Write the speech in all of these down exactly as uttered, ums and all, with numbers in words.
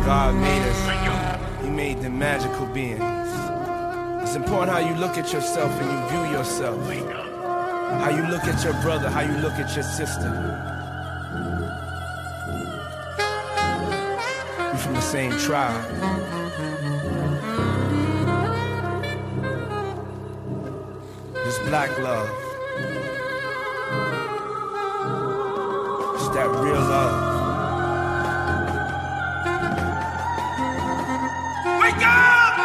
God made us, He made them magical beings. It's important how you look at yourself and you view yourself. How you look at your brother, how you look at your sister. We're from the same tribe. It's black love. It's that real love. Wake up!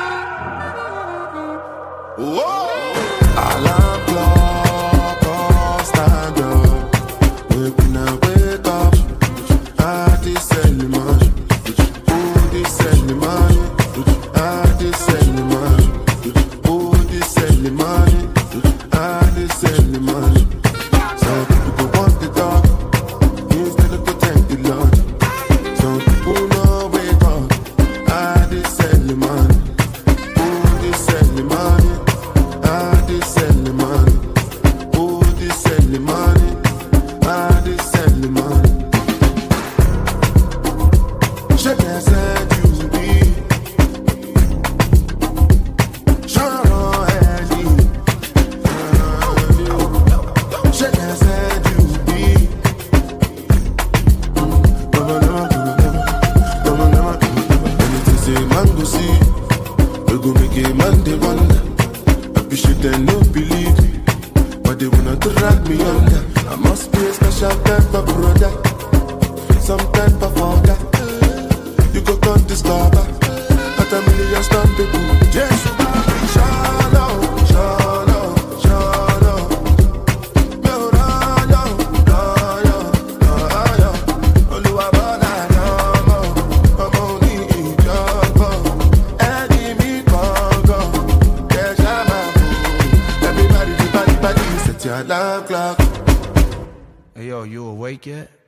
Whoa! Alarm clock, oh, stand up. Wake now, wake up. Ah, this early morning. Oh, this early morning. Ah, this early morning. Oh, this early morning. Ah, this early morning. Some people want the dark instead of to thank the Lord. Some people know wake up. Ah, this early morning. Oh, this early morning. Ah, this early morning. Oh, this early morning. Ah, this early morning. Je t'ai séduit. J'en ai dit. Je t'ai séduit. Anything say man go see, we go make a man they wonder. Appreciate them, no believe me, but they wanna drag me under. I must be a special type of brother, some type of father. You go can't discover at a million stamp people. Yes, shallow, shallow, shallow. No, no, no, no, no, no, no. Oluwabona, no more. I'm only in trouble. Eddie me Congo. Yes, I'm a fool. Everybody, everybody, everybody, set your alarm clock. Hey yo, you awake yet?